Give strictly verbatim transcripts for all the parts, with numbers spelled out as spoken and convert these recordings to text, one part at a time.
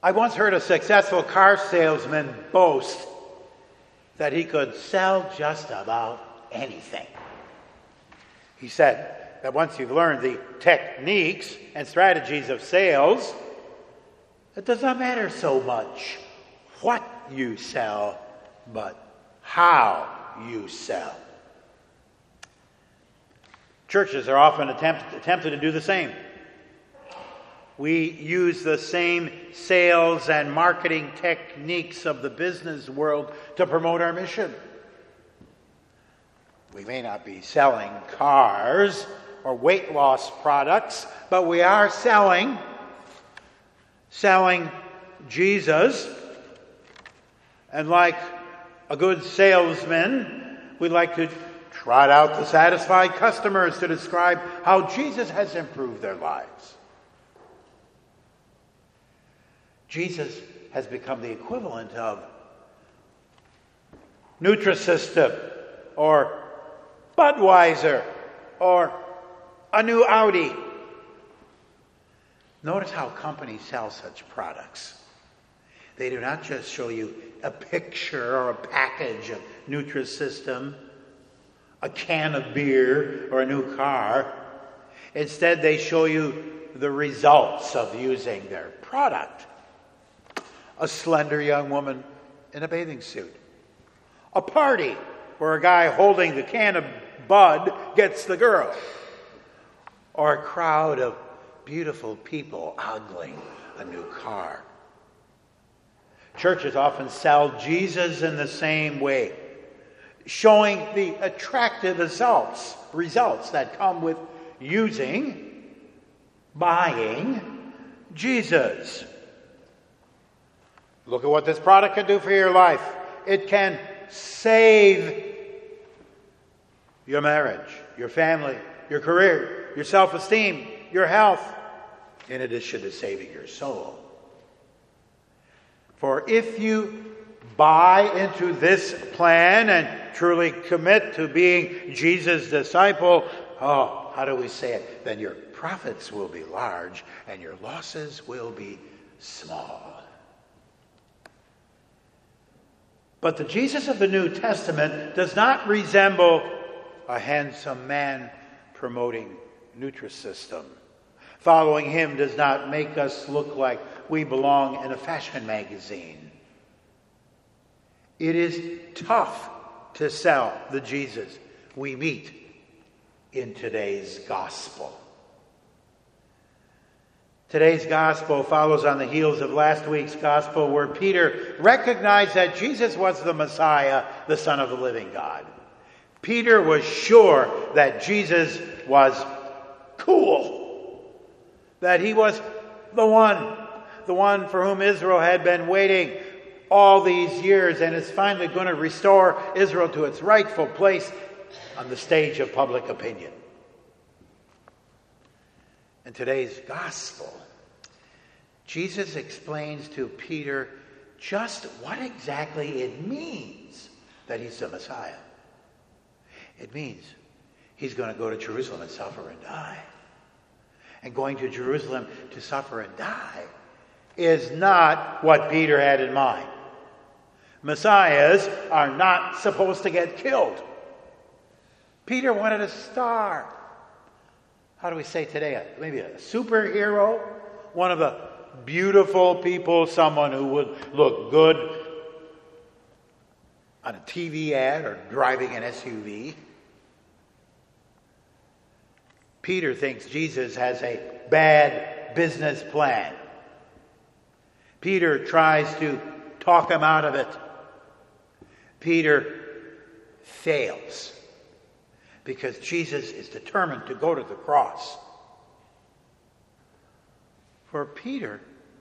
I once heard a successful car salesman boast that he could sell just about anything. He said that once you've learned the techniques and strategies of sales, it does not matter so much what you sell, but how you sell. Churches are often attempt, tempted to do the same. We use the same sales and marketing techniques of the business world to promote our mission. We may not be selling cars or weight loss products, but we are selling, selling Jesus. And like a good salesman, we like to trot out the satisfied customers to describe how Jesus has improved their lives. Jesus has become the equivalent of Nutrisystem or Budweiser or a new Audi. Notice how companies sell such products. They do not just show you a picture or a package of Nutrisystem, a can of beer, or a new car. Instead, they show you the results of using their product. A slender young woman in a bathing suit. A party where a guy holding the can of Bud gets the girl. Or a crowd of beautiful people ogling a new car. Churches often sell Jesus in the same way, showing the attractive results, results that come with using, buying Jesus. Look at what this product can do for your life. It can save your marriage, your family, your career, your self-esteem, your health, in addition to saving your soul. For if you buy into this plan and truly commit to being Jesus' disciple, oh, how do we say it? Then your profits will be large and your losses will be small. But the Jesus of the New Testament does not resemble a handsome man promoting Nutrisystem. Following him does not make us look like we belong in a fashion magazine. It is tough to sell the Jesus we meet in today's gospel. Today's gospel follows on the heels of last week's gospel, where Peter recognized that Jesus was the Messiah, the Son of the living God. Peter was sure that Jesus was cool, that he was the one, the one for whom Israel had been waiting all these years and is finally going to restore Israel to its rightful place on the stage of public opinion. In today's gospel, Jesus explains to Peter just what exactly it means that he's the Messiah. It means he's going to go to Jerusalem and suffer and die. And going to Jerusalem to suffer and die is not what Peter had in mind. Messiahs are not supposed to get killed. Peter wanted a star. How do we say today? Maybe a superhero? One of the beautiful people, someone who would look good on a T V ad or driving an S U V. Peter thinks Jesus has a bad business plan. Peter tries to talk him out of it. Peter fails because Jesus is determined to go to the cross. For Peter,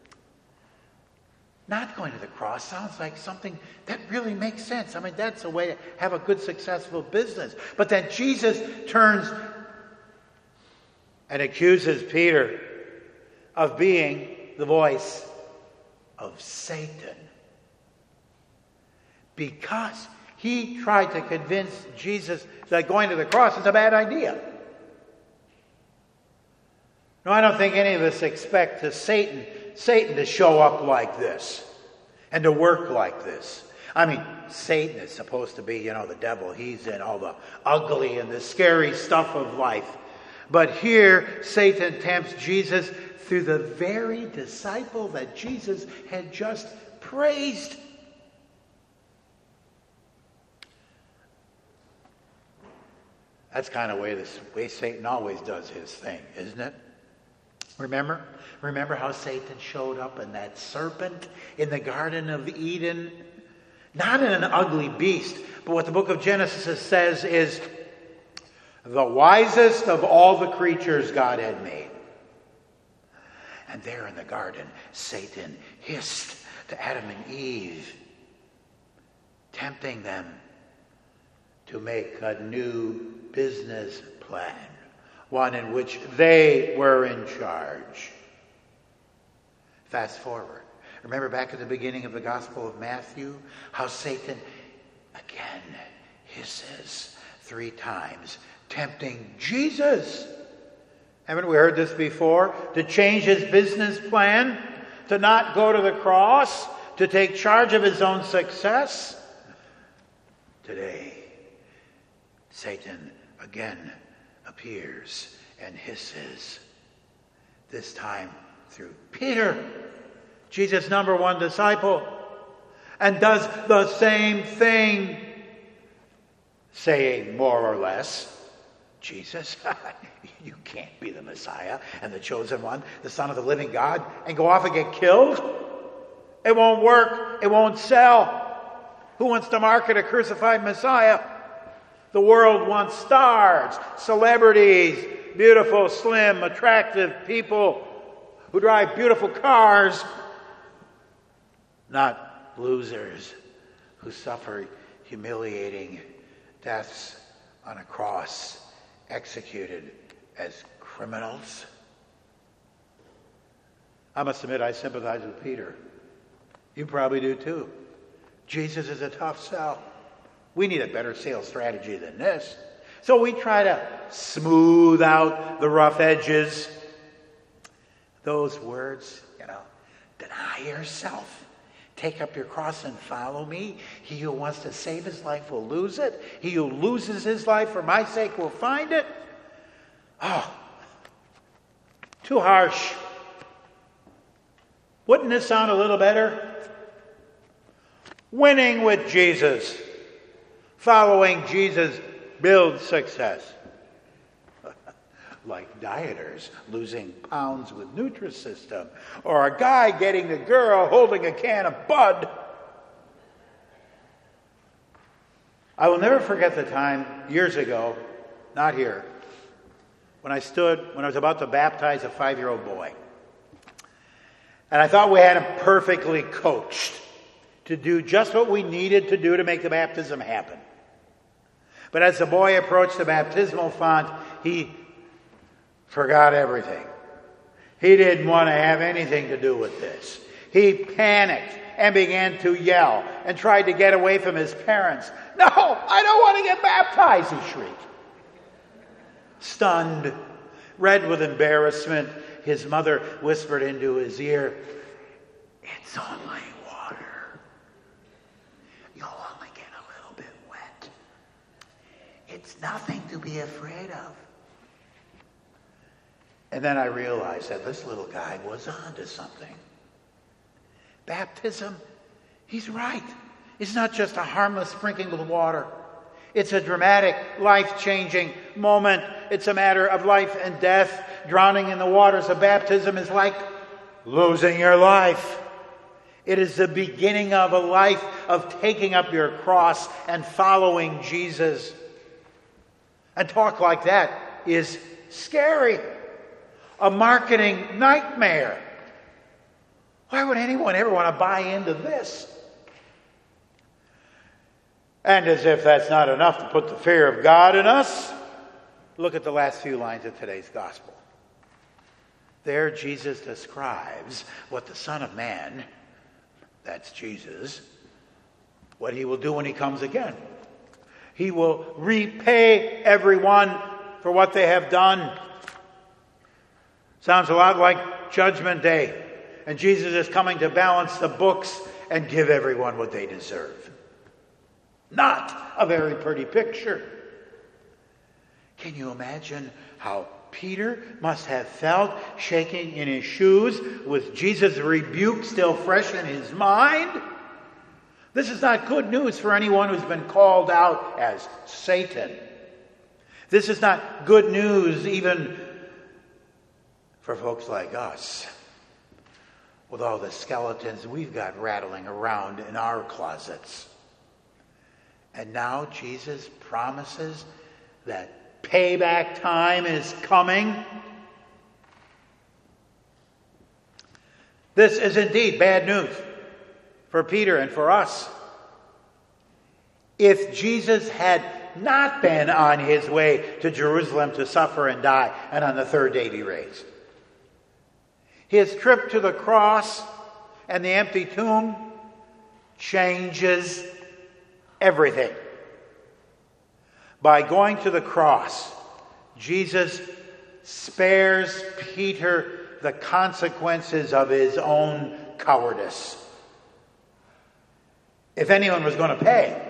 not going to the cross sounds like something that really makes sense. I mean, that's a way to have a good, successful business. But then Jesus turns and accuses Peter of being the voice of Satan, because he tried to convince Jesus that going to the cross is a bad idea. No, I don't think any of us expect to Satan Satan to show up like this and to work like this. I mean, Satan is supposed to be, you know, the devil. He's in all the ugly and the scary stuff of life. But here, Satan tempts Jesus through the very disciple that Jesus had just praised. That's kind of way this way Satan always does his thing, isn't it? Remember? Remember how Satan showed up in that serpent in the Garden of Eden? Not in an ugly beast, but what the book of Genesis says is the wisest of all the creatures God had made. And there in the garden, Satan hissed to Adam and Eve, tempting them to make a new business plan, one in which they were in charge. Fast forward. Remember back at the beginning of the Gospel of Matthew, how Satan again hisses three times, tempting Jesus. Haven't we heard this before? To change his business plan, to not go to the cross, to take charge of his own success. Today, Satan again appears and hisses, this time through Peter, Jesus' number one disciple, and does the same thing, saying more or less, Jesus, you can't be the Messiah and the chosen one, the Son of the living God, and go off and get killed. It won't work. It won't sell. Who wants to market a crucified Messiah? The world wants stars, celebrities, beautiful, slim, attractive people who drive beautiful cars, not losers who suffer humiliating deaths on a cross, executed as criminals. I must admit, I sympathize with Peter. You probably do too. Jesus is a tough sell. We need a better sales strategy than this. So we try to smooth out the rough edges. Those words, you know, deny yourself. Take up your cross and follow me. He who wants to save his life will lose it. He who loses his life for my sake will find it. Oh, too harsh. Wouldn't this sound a little better? Winning with Jesus. Following Jesus builds success. Like dieters losing pounds with Nutrisystem, or a guy getting the girl holding a can of Bud. I will never forget the time years ago, not here, when I stood, when I was about to baptize a five-year-old boy. And I thought we had him perfectly coached to do just what we needed to do to make the baptism happen. But as the boy approached the baptismal font, he forgot everything. He didn't want to have anything to do with this. He panicked and began to yell and tried to get away from his parents. No, I don't want to get baptized, he shrieked. Stunned, red with embarrassment, his mother whispered into his ear, "It's only water. You'll only get a little bit wet. It's nothing to be afraid of." And then I realized that this little guy was onto something. Baptism, he's right. It's not just a harmless sprinkling with water. It's a dramatic, life-changing moment. It's a matter of life and death. Drowning in the waters of baptism is like losing your life. It is the beginning of a life of taking up your cross and following Jesus. And talk like that is scary. A marketing nightmare. Why would anyone ever want to buy into this? And as if that's not enough to put the fear of God in us, look at the last few lines of today's gospel. There Jesus describes what the Son of Man, that's Jesus, what he will do when he comes again. He will repay everyone for what they have done. Sounds a lot like Judgment Day. And Jesus is coming to balance the books and give everyone what they deserve. Not a very pretty picture. Can you imagine how Peter must have felt shaking in his shoes with Jesus' rebuke still fresh in his mind? This is not good news for anyone who's been called out as Satan. This is not good news even for folks like us, with all the skeletons we've got rattling around in our closets. And now Jesus promises that payback time is coming. This is indeed bad news for Peter and for us. If Jesus had not been on his way to Jerusalem to suffer and die, and on the third day be raised, his trip to the cross and the empty tomb changes everything. By going to the cross, Jesus spares Peter the consequences of his own cowardice. If anyone was going to pay,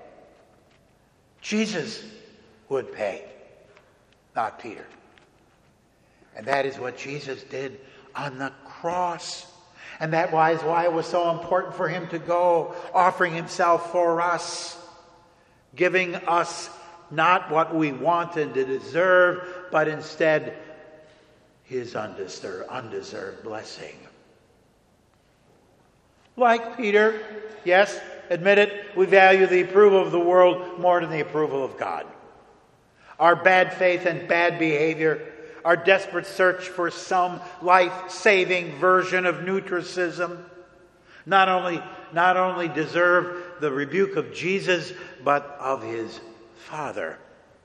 Jesus would pay, not Peter. And that is what Jesus did on the cross. And that is why it was so important for him to go, offering himself for us, giving us not what we wanted to deserve, but instead his undeserved, undeserved blessing. Like Peter, yes, admit it, we value the approval of the world more than the approval of God. Our bad faith and bad behavior, our desperate search for some life-saving version of Nutricism, not only, not only deserve the rebuke of Jesus, but of his Father.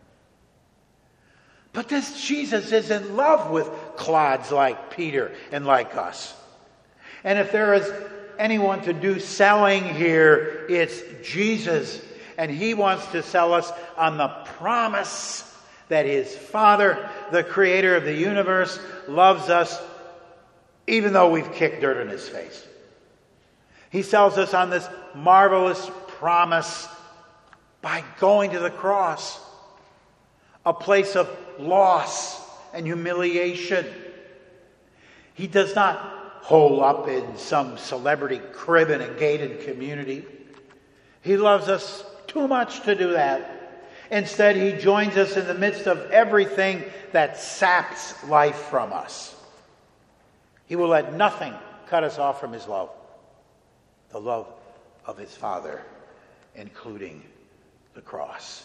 But this Jesus is in love with clods like Peter and like us. And if there is anyone to do selling here, it's Jesus. And he wants to sell us on the promise that his Father, the creator of the universe, loves us even though we've kicked dirt in his face. He sells us on this marvelous promise by going to the cross, a place of loss and humiliation. He does not hole up in some celebrity crib in a gated community. He loves us too much to do that. Instead, he joins us in the midst of everything that saps life from us. He will let nothing cut us off from his love, the love of his Father, including the cross.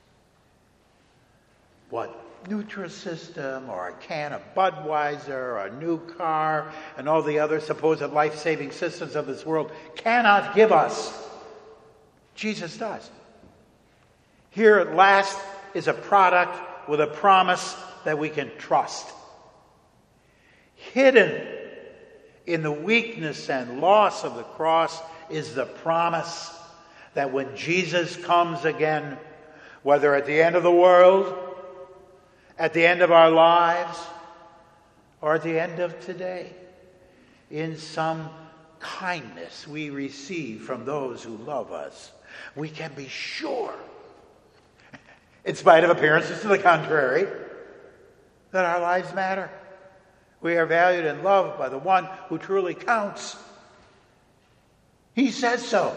What Nutrisystem or a can of Budweiser or a new car and all the other supposed life-saving systems of this world cannot give us, Jesus does. Here at last is a product with a promise that we can trust. Hidden in the weakness and loss of the cross is the promise that when Jesus comes again, whether at the end of the world, at the end of our lives, or at the end of today, in some kindness we receive from those who love us, we can be sure, in spite of appearances to the contrary, that our lives matter. We are valued and loved by the one who truly counts. He says so.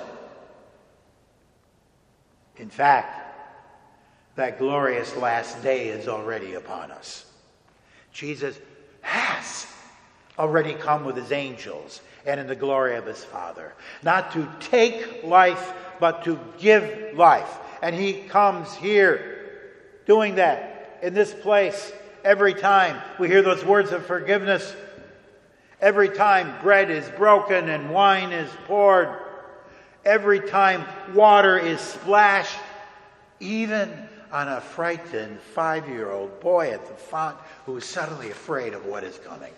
In fact, that glorious last day is already upon us. Jesus has already come with his angels and in the glory of his Father, not to take life, but to give life. And he comes here doing that in this place every time we hear those words of forgiveness, every time bread is broken and wine is poured, every time water is splashed, even on a frightened five-year-old boy at the font who is suddenly afraid of what is coming.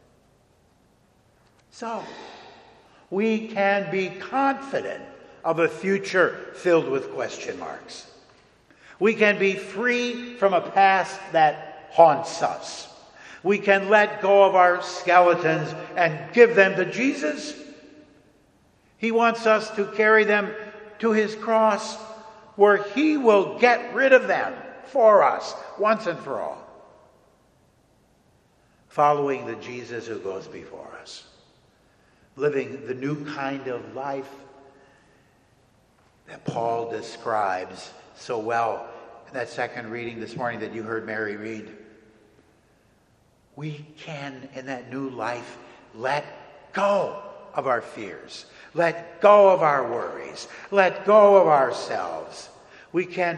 So, we can be confident of a future filled with question marks. We can be free from a past that haunts us. We can let go of our skeletons and give them to Jesus. He wants us to carry them to his cross, where he will get rid of them for us once and for all. Following the Jesus who goes before us. Living the new kind of life that Paul describes so well in that second reading this morning that you heard Mary read. We can, in that new life, let go of our fears. Let go of our worries. Let go of ourselves. We can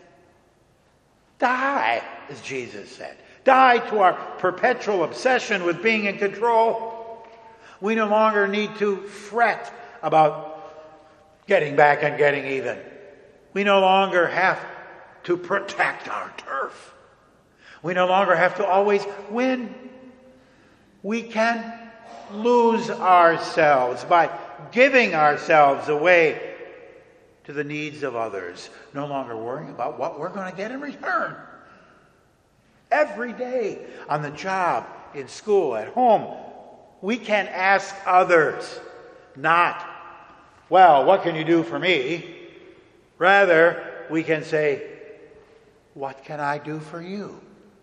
die, as Jesus said. Die to our perpetual obsession with being in control. We no longer need to fret about getting back and getting even. We no longer have to protect our turf. We no longer have to always win. We can lose ourselves by giving ourselves away to the needs of others, no longer worrying about what we're going to get in return. Every day, on the job, in school, at home, we can ask others, not, well, what can you do for me? Rather, we can say, what can I do for you?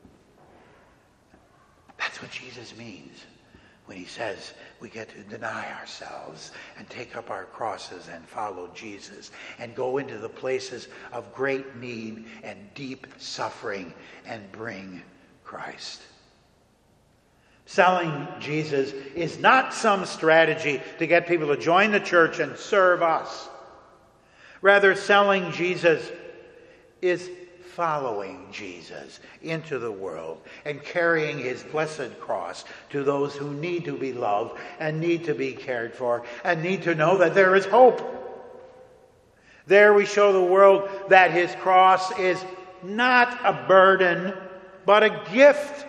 That's what Jesus means when he says we get to deny ourselves and take up our crosses and follow Jesus and go into the places of great need and deep suffering and bring Christ. Selling Jesus is not some strategy to get people to join the church and serve us. Rather, selling Jesus is following Jesus into the world and carrying his blessed cross to those who need to be loved and need to be cared for and need to know that there is hope. There we show the world that his cross is not a burden, but a gift,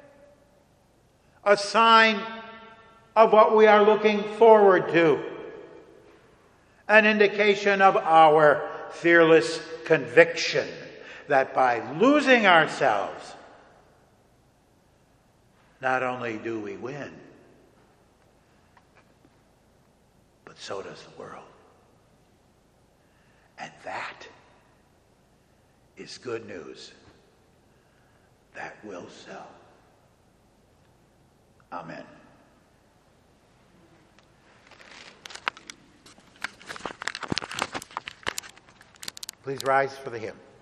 a sign of what we are looking forward to, an indication of our fearless conviction that by losing ourselves, not only do we win, but so does the world. And that is good news that will sell. Amen. Please rise for the hymn.